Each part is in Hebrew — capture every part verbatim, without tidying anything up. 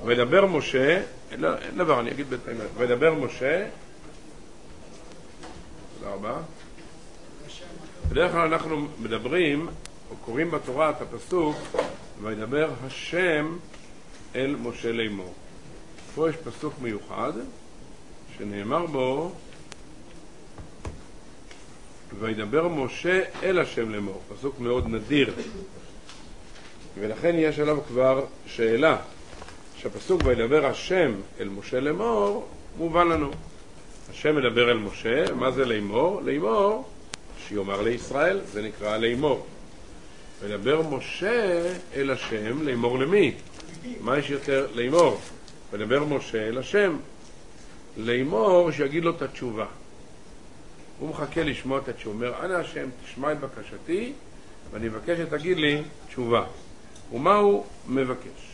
וידבר משה, לא, אין דבר, אני אגיד בינתיים, וידבר משה, תודה רבה. בדרך כלל אנחנו מדברים, או קוראים בתורה את הפסוק, וידבר השם אל משה לאמור. פה יש פסוק מיוחד, שנאמר בו, וידבר משה אל השם לאמור. פסוק מאוד נדיר. ולכן יש עליו כבר שאלה, שהפסוק וידבר השם אל משה לאמור, מובן לנו. השם מדבר אל משה, מה זה לאמור? לאמור, שיאמר לישראל, זה נקרא לאמור. וידבר משה אל השם, לאמור למי? מה יש יותר לאמור? וידבר משה אל השם, לאמור שיגיד לו את התשובה. הוא מחכה לשמוע את התשובה, אומר, אנא השם, תשמע את בקשתי, ואני מבקש שתגיד לי תשובה. ומה הוא מבקש?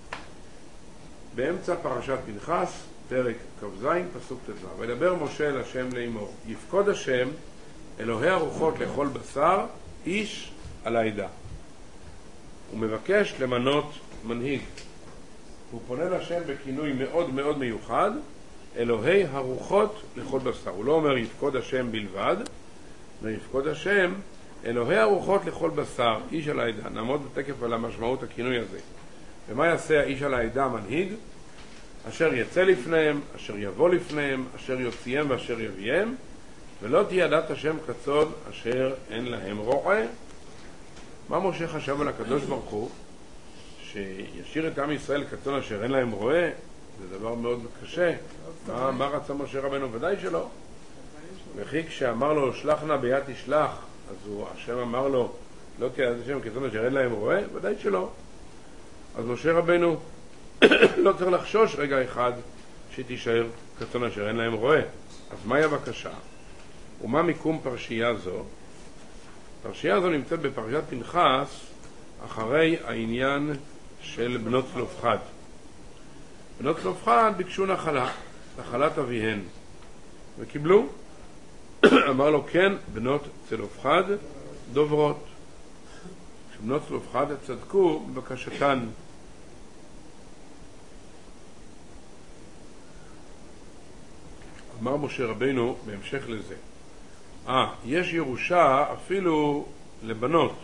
באמצע פרשת פנחס, פרק כ"ז, פסוק ט"ו. וידבר משה אל השם לאמור, יפקוד השם אלוהי הרוחות לכל בשר, איש על העדה. הוא מבקש למנות מנהיג. הוא פונה לשם בכינוי מאוד מאוד מיוחד, אלוהי הרוחות לכל בשר. הוא לא אומר יפקוד השם בלבד, אלא יפקוד השם אלוהי הרוחות לכל בשר, איש על העדה. נעמוד בתקף על המשמעות הכינוי הזה. ומה יעשה האיש על העדה המנהיג? אשר יצא לפניהם, אשר יבוא לפניהם, אשר יוציאם ואשר יביאם, ולא תהיה דת השם כצוד אשר אין להם רועה. מה משה חשב על הקדוש ברוך הוא? שישאיר את עם ישראל כצאן אשר אין להם רועה? זה דבר מאוד קשה. מה, מה רצה משה רבנו? ודאי שלא. וכי כשאמר לו שלח נא ביד תשלח, אז הוא, השם אמר לו לא תהיה דת השם כצאן אשר אין להם רועה? ודאי שלא. אז משה רבנו לא צריך לחשוש רגע אחד שתישאר כצאן אשר אין להם רועה. אז מהי הבקשה? ומה מיקום פרשייה זו? פרשייה זו נמצאת בפרשת פנחס אחרי העניין של בנות צלופחד. בנות צלופחד ביקשו נחלה, נחלת אביהן, וקיבלו. אמר לו כן, בנות צלופחד דוברות. כשבנות צלופחד צדקו בבקשתן. אמר משה רבינו בהמשך לזה, אה, יש ירושה אפילו לבנות,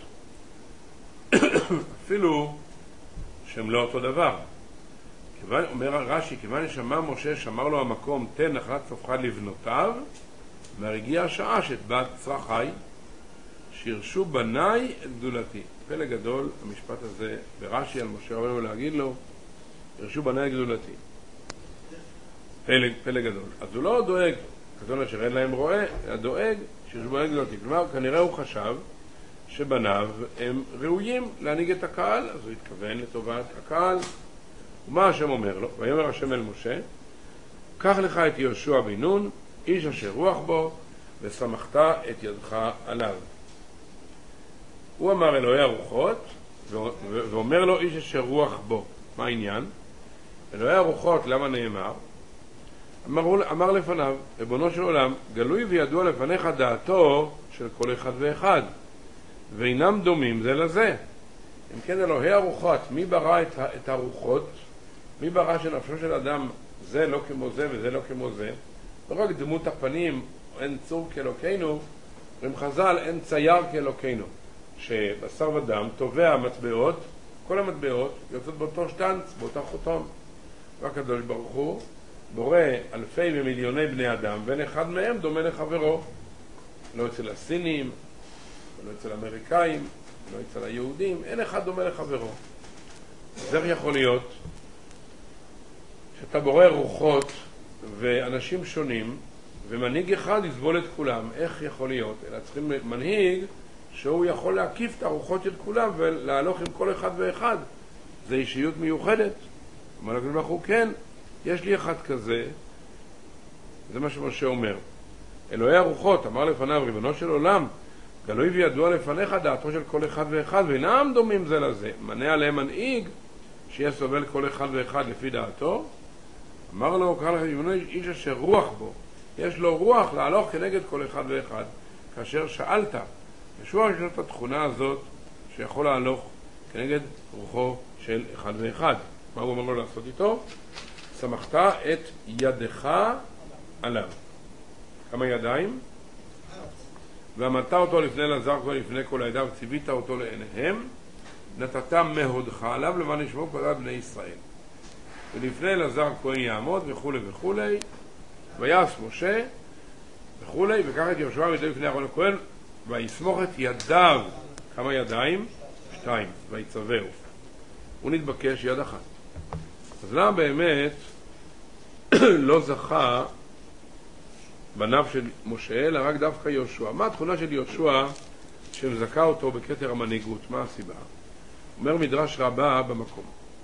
אפילו שהם לא אותו דבר. כיוון, אומר הרש"י, כיוון שמע משה שמר לו המקום תן נחלת צלופחד לבנותיו, והגיעה השעה שאת בת צרכי שירשו בניי את גדולתי. פלא גדול המשפט הזה ברש"י על משה רבינו להגיד לו ירשו בניי את גדולתי. פלא, פלא גדול. אז הוא לא דואג כזון אשר אין להם רואה, אלא דואג שירשו בניי גדולתי. כלומר, כנראה הוא חשב שבניו הם ראויים להנהיג את הקהל, אז הוא התכוון לטובת הקהל. ומה השם אומר לו? ויאמר השם אל משה, קח לך את יהושע בן נון, איש אשר רוח בו, וסמכת את ידך עליו. הוא אמר אלוהי הרוחות, ואומר לו איש אשר רוח בו. מה העניין? אלוהי הרוחות, למה נאמר? אמר, אמר לפניו, ריבונו של עולם, גלוי וידוע לפניך דעתו של כל אחד ואחד, ואינם דומים זה לזה. אם כן, אלוהי הרוחות, מי ברא את, את הרוחות? מי ברא שנפשו של אדם זה לא כמו זה וזה לא כמו זה? לא רק דמות הפנים, אין צור כאלוקינו, אומרים חז"ל, אין צייר כאלוקינו, שבשר ודם תובע מטבעות, כל המטבעות יוצאות באותו שטנץ, באותה חותום. והקדוש ברוך הוא בורא אלפי ומיליוני בני אדם, ואין אחד מהם דומה לחברו. לא אצל הסינים, לא אצל האמריקאים, לא אצל היהודים, אין אחד דומה לחברו. אז איך יכול להיות שאתה בורא רוחות ואנשים שונים, ומנהיג אחד יסבול את כולם? איך יכול להיות? אלא צריכים מנהיג שהוא יכול להקיף את הרוחות של כולם ולהלוך עם כל אחד ואחד. זה אישיות מיוחדת. אומר לקדוש ברוך הוא, כן, יש לי אחד כזה. זה מה שמשה אומר. אלוהי הרוחות, אמר לפניו, ריבונו של עולם, גלוי וידוע לפניך דעתו של כל אחד ואחד, ואינם דומים זה לזה. מנה עליהם מנהיג שיהיה סובל כל אחד ואחד לפי דעתו. אמר לו, קרא לך איש אשר רוח בו. יש לו רוח להלוך כנגד כל אחד ואחד. כאשר שאלת, ישוע יש את התכונה הזאת שיכול להלוך כנגד רוחו של אחד ואחד. מה הוא אומר לו לעשות איתו? סמכת את ידך עליו. כמה ידיים? ועמדת אותו לפני אלעזר כהן לפני כל העדה וציווית אותו לעיניהם, נתת מהודך עליו למען ישמעו כל בני ישראל. ולפני אלעזר כהן יעמוד וכו' וכו', ויעש משה וכו', וכך את יהושע וידעו לפני אהרון הכהן ויסמוך את ידיו. כמה ידיים? שתיים. ויצווהו. הוא נתבקש יד אחת. אז למה באמת לא זכה בניו של משה, אלא רק דווקא יהושע? מה התכונה של יהושע שמזכה אותו בכתר המנהיגות? מה הסיבה? אומר מדרש רבה במקום.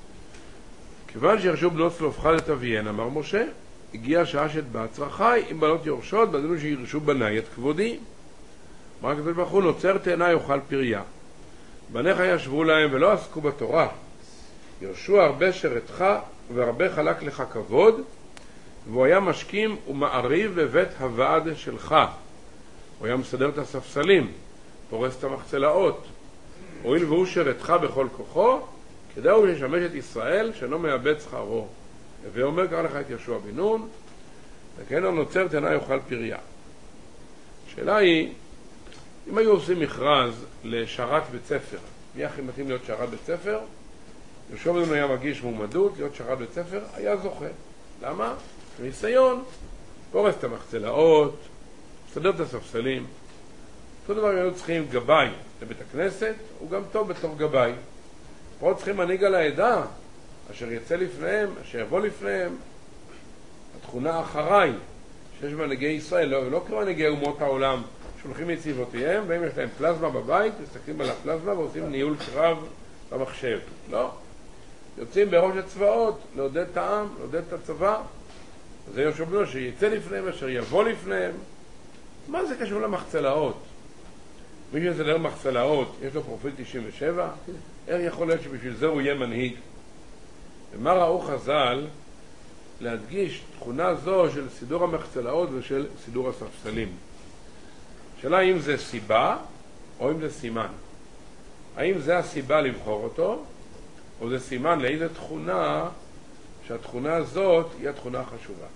כיוון שירשו בנות צלופחד את אביהן, אמר משה, הגיעה השעה שאת בת צרכי, אם בנות יורשות, בדנו שירשו בניי את כבודי. אמר הקדוש ברוך הוא, נוצר תאנה יאכל פריה. בניך ישבו להם ולא עסקו בתורה. ירשו הרבה שרתך והרבה חלק לך כבוד, והוא היה משכים ומעריב בבית הוועד שלך. הוא היה מסדר את הספסלים, פורס את המחצלאות. הואיל והוא שרתך בכל כוחו, כדאי הוא לשמש את ישראל שאינו מאבד שכרו. ואומר קרא לך את יהושע בן נון, וכן לא נוצר תאנה יאכל פריה. השאלה היא, אם היו עושים מכרז לשרת בית ספר, מי הכי מתאים להיות שרת בית ספר? יהושע בן נון היה מגיש מועמדות להיות שרת בית ספר, היה זוכה. למה? ניסיון, פורס את המחצלאות, מסדר את הספסלים. אותו דבר היו צריכים גבאי לבית הכנסת, הוא גם טוב בתור גבאי. פה צריכים מנהיג על העדה, אשר יצא לפניהם, אשר יבוא לפניהם. התכונה אחריי, שיש מנהיגי ישראל, לא, לא כמנהיגי אומות העולם, שולחים יציבותיהם, והם יש להם פלזמה בבית, מסתכלים על הפלזמה ועושים ניהול קרב במחשב. לא. יוצאים בראש הצבאות, לעודד את העם, לעודד את הצבא. זה יהושע בן נון שיצא לפניהם, אשר יבוא לפניהם. מה זה קשור למחצלאות? מי שיסדר מחצלאות, יש לו פרופיל תשעים ושבע? איך יכול להיות שבשביל זה הוא יהיה מנהיג? ומה ראו חז"ל להדגיש תכונה זו של סידור המחצלאות ושל סידור הספסלים? השאלה האם זה סיבה או אם זה סימן. האם זה הסיבה לבחור אותו, או זה סימן לאיזה תכונה שהתכונה הזאת היא התכונה החשובה.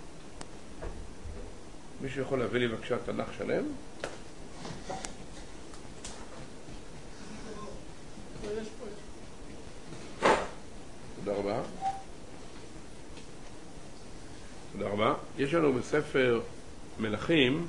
מישהו יכול להביא לי בבקשה תנ"ך שלם? תודה רבה. תודה רבה. יש לנו בספר מלכים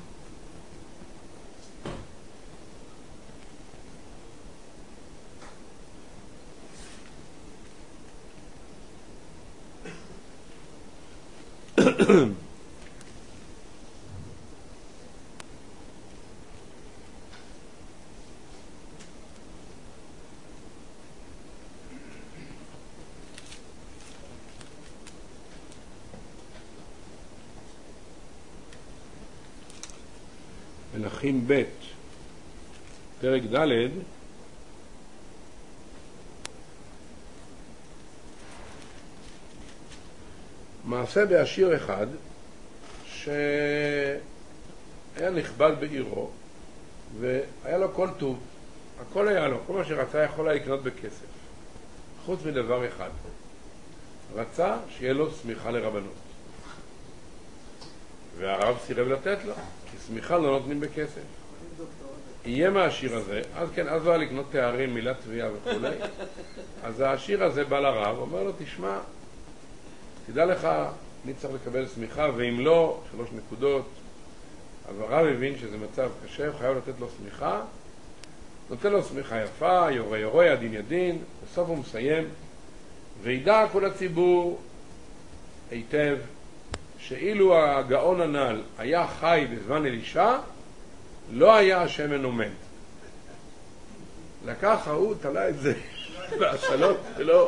מלכים ב' פרק ד' מעשה בעשיר אחד שהיה נכבד בעירו והיה לו כל טוב, הכל היה לו, כל מה שרצה יכול היה לקנות בכסף, חוץ מדבר אחד, רצה שיהיה לו סמיכה לרבנות, והרב סירב לתת לו כי סמיכה לא נותנים בכסף. יהיה מהעשיר הזה, אז כן, אז לא היה לקנות תארים, מילת תביעה וכו'. אז העשיר הזה בא לרב, אומר לו, תשמע, תדע לך, אני צריך לקבל סמיכה, ואם לא, שלוש נקודות. אבל הרב הבין שזה מצב קשה, הוא חייב לתת לו סמיכה, נותן לו סמיכה יפה, יורה יורה, ידין ידין, בסוף הוא מסיים, וידע כל הציבור היטב, שאילו הגאון הנ"ל היה חי בזמן אלישע, לא היה השמן עומד. לקח ההוא, תלה את זה בהשאלות שלו.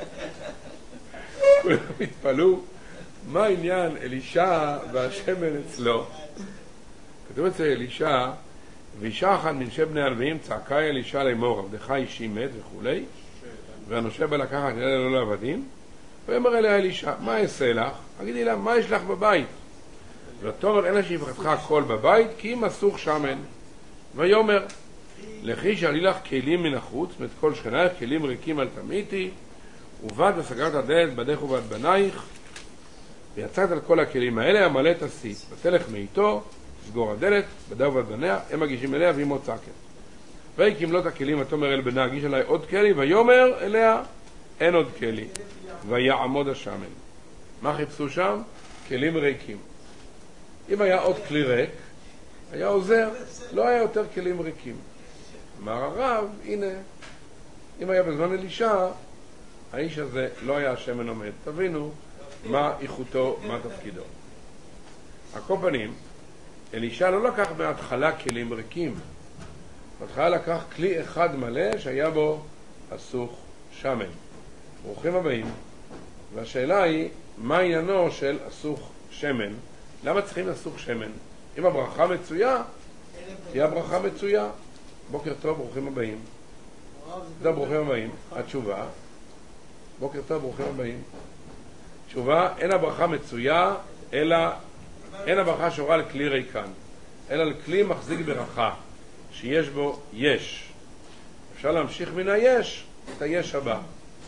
כולם התפלאו, מה העניין אלישע והשמן אצלו? כתוב אצל אלישע, ואישה אחת מנשי בני הלוויים צעקה אלישע לאמור, עבדך אישי מת וכו', והנושה בא לקחת ידה לא לעבדים, ואומר אליה אלישע, מה אעשה לך? אגידי לה, מה יש לך בבית? ותאמר, אין לה שפחתך הכל בבית, כי אם אסוך שמן. ויאמר, לכי שאלי לך כלים מן החוץ, מת כל שכנייך, כלים ריקים אל תמיתי, ובד וסגרת הדלת בדך ובד בנייך, ויצאת על כל הכלים האלה, המלא את השיא, ותלך מאיתו, סגור הדלת, בדך ובד בניה, הם מגישים אליה והיא מוצקת. ויהי כמלות הכלים ותאמר אל בנה, הגיש אליי עוד כלי, ויאמר אליה, אין עוד כלי, ויעמוד השמן. מה חיפשו שם? כלים ריקים. אם היה עוד כלי ריק, היה עוזר, לא היה יותר כלים ריקים. אמר הרב, הנה, אם היה בזמן אלישע, האיש הזה לא היה השמן עומד. תבינו מה איכותו, מה תפקידו. על כל פנים, אלישע לא לקח בהתחלה כלים ריקים. בהתחלה לקח כלי אחד מלא שהיה בו אסוך שמן. ברוכים הבאים. והשאלה היא, מה עניינו של אסוך שמן? למה צריכים אסוך שמן? אם הברכה מצויה, תהיה הברכה מצויה. בוקר טוב, ברוכים הבאים. טוב, ברוכים הבאים. התשובה, בוקר טוב, ברוכים הבאים. תשובה, אין הברכה מצויה, אלא אין הברכה שורה על כלי ריקן, אלא על כלי מחזיק ברכה, שיש בו יש. אפשר להמשיך מן היש, את היש הבא.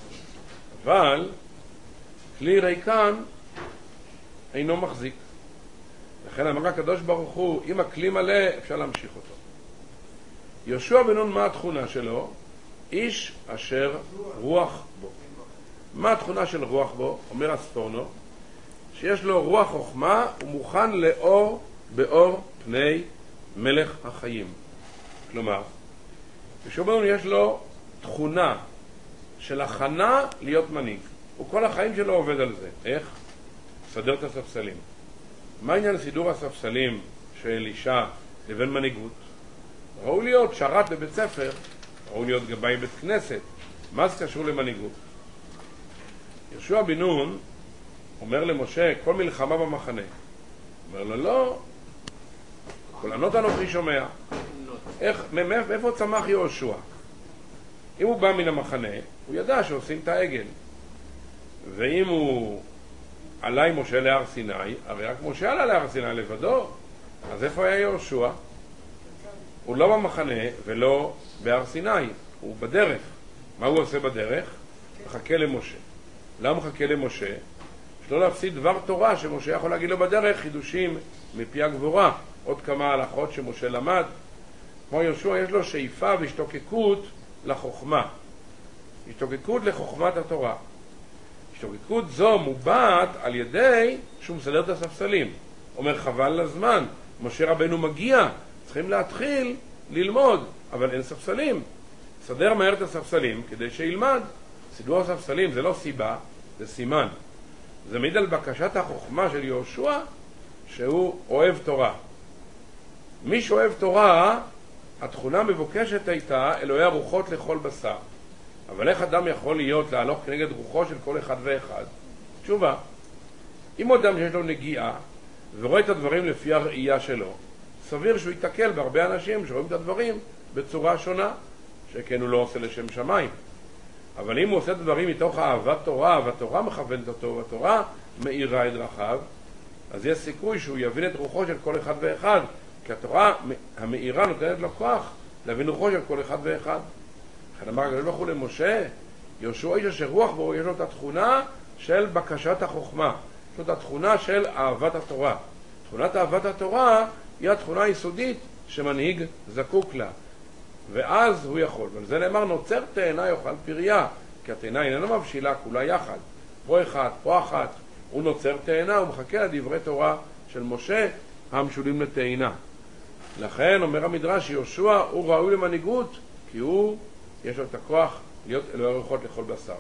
אבל כלי ריקן אינו מחזיק. לכן אמר הקדוש ברוך הוא, אם הכלי מלא, אפשר להמשיך אותו. יהושע בן נון, מה התכונה שלו? איש אשר רוח בו. מה התכונה של רוח בו? אומר הספורנו, שיש לו רוח חוכמה ומוכן לאור באור פני מלך החיים. כלומר, יהושע בן נון יש לו תכונה של הכנה להיות מנהיג. וכל החיים שלו עובד על זה. איך? סדר את הספסלים. מה עניין סידור הספסלים של אלישע לבין מנהיגות? ראו להיות שרת בבית ספר, ראו להיות גבאי בית כנסת. מה זה קשור למנהיגות? יהושע בן נון אומר למשה, כל מלחמה במחנה. אומר לו, לא, כל ענות אנוכי שומע. איך, מאיפה צמח יהושע? אם הוא בא מן המחנה, הוא ידע שעושים את העגל. ואם הוא עלה עם משה להר סיני, הרי רק משה עלה להר סיני לבדו. אז איפה היה יהושע? הוא לא במחנה ולא בהר סיני, הוא בדרך. מה הוא עושה בדרך? מחכה למשה. למה מחכה למשה? שלא להפסיד דבר תורה שמשה יכול להגיד לו בדרך, חידושים מפי הגבורה, עוד כמה הלכות שמשה למד. כמו יהושע יש לו שאיפה והשתוקקות לחוכמה, השתוקקות לחוכמת התורה. השתוקקות זו מובעת על ידי שהוא מסדר את הספסלים. אומר חבל לזמן, משה רבנו מגיע, צריכים להתחיל ללמוד, אבל אין ספסלים. סדר מהר את הספסלים כדי שילמד. סידור הספסלים זה לא סיבה, זה סימן. זה מעיד על בקשת החוכמה של יהושע שהוא אוהב תורה. מי שאוהב תורה, התכונה מבוקשת הייתה אלוהי הרוחות לכל בשר. אבל איך אדם יכול להיות להלוך כנגד רוחו של כל אחד ואחד? תשובה, אם אדם שיש לו נגיעה ורואה את הדברים לפי הראייה שלו, סביר שהוא יתקל בהרבה אנשים שרואים את הדברים בצורה שונה, שכן הוא לא עושה לשם שמיים. אבל אם הוא עושה את הדברים מתוך אהבת תורה, והתורה מכוונת אותו, והתורה מאירה את דרכיו, אז יש סיכוי שהוא יבין את רוחו של כל אחד ואחד, כי התורה המאירה נותנת לו כוח להבין רוחו של כל אחד ואחד. לכן אמר הקדוש ברוך הוא למשה, יהושע איש אשר רוח בו, יש לו את התכונה של בקשת החוכמה, יש לו את התכונה של אהבת התורה. תכונת אהבת התורה היא התכונה היסודית שמנהיג זקוק לה, ואז הוא יכול. ועל זה נאמר, נוצר תאנה יאכל פריה, כי התאנה איננה מבשילה כולה יחד, פה אחד, פה אחת. הוא נוצר תאנה, הוא מחכה לדברי תורה של משה המשולים לתאנה. לכן אומר המדרש, יהושע הוא ראוי למנהיגות, כי הוא יש לו את הכוח להיות אלוהי רוחות לכל בשר.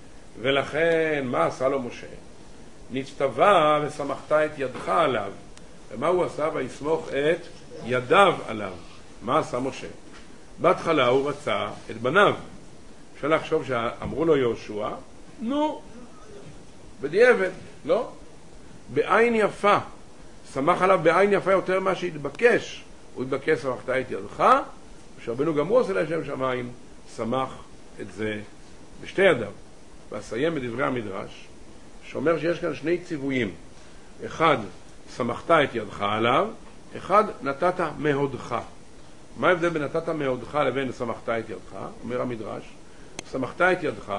ולכן מה עשה לו משה? נצטווה ושמחת את ידך עליו. ומה הוא עשה? ויסמוך את ידיו עליו. מה עשה משה? בהתחלה הוא רצה את בניו. אפשר לחשוב שאמרו לו יהושע, נו, בדיעבד, לא. בעין יפה, שמח עליו בעין יפה יותר מה שהתבקש. הוא התבקש שמחת את ידך, ושרבנו גם הוא עושה לשם שמיים, שמח את זה בשתי ידיו. ואסיים בדברי המדרש, שאומר שיש כאן שני ציוויים. אחד, שמחת את ידך עליו, אחד, נתת מהודך. מה ההבדל בין נתת מהודך לבין שמחת את ידך? אומר המדרש, שמחת את ידך,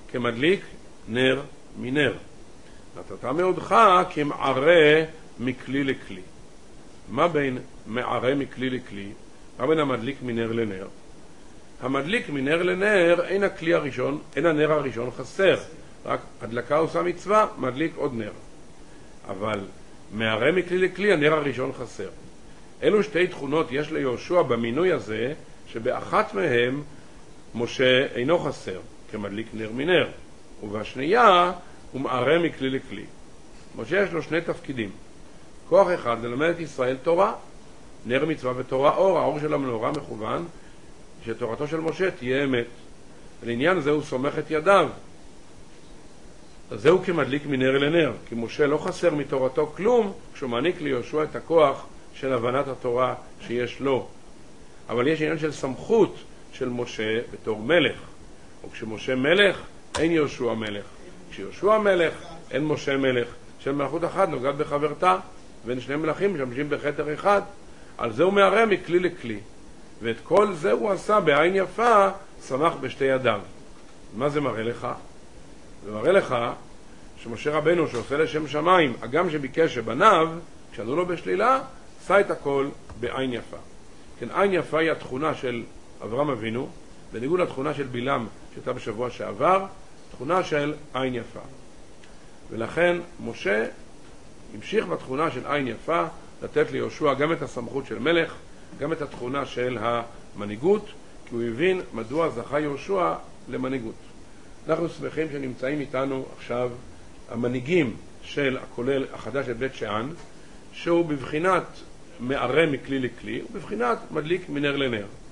כמדליק נר מנר. נתת מאודך כמערה מכלי לכלי. מה בין מערה מכלי לכלי? מה בין המדליק מנר לנר? המדליק מנר לנר אין הכלי הראשון, אין הנר הראשון חסר. רק הדלקה עושה מצווה, מדליק עוד נר. אבל מערה מכלי לכלי, הנר הראשון חסר. אלו שתי תכונות יש ליהושע במינוי הזה, שבאחת מהם משה אינו חסר, כמדליק נר מנר. ובשנייה הוא מערה מכלי לכלי. משה יש לו שני תפקידים. כוח אחד ללמד את ישראל תורה, נר מצווה ותורה אור, האור של המנורה מכוון, שתורתו של משה תהיה אמת. לעניין זה הוא סומך את ידיו. אז זהו כמדליק מנר לנר, כי משה לא חסר מתורתו כלום, כשהוא מעניק ליהושע את הכוח של הבנת התורה שיש לו. אבל יש עניין של סמכות של משה בתור מלך. וכשמשה מלך, אין יהושע מלך. כשיהושע מלך, אין משה מלך. של מלכות אחת נוגעת בחברתה, ואין שני מלכים משמשים בכתר אחד. על זה הוא מערה מכלי לכלי. ואת כל זה הוא עשה בעין יפה, שמח בשתי ידיו. מה זה מראה לך? זה מראה לך שמשה רבנו שעושה לשם שמיים, הגם שביקש שבניו, כשענו לו בשלילה, עשה את הכל בעין יפה. כן, עין יפה היא התכונה של אברהם אבינו, בניגוד לתכונה של בלעם שהייתה בשבוע שעבר, תכונה של עין יפה. ולכן משה המשיך בתכונה של עין יפה, לתת ליהושע גם את הסמכות של מלך, גם את התכונה של המנהיגות, כי הוא הבין מדוע זכה יהושע למנהיגות. אנחנו שמחים שנמצאים איתנו עכשיו המנהיגים של הכולל החדש של בית שאן, שהוא בבחינת מערה מכלי לכלי, ובבחינת מדליק מנר לנר.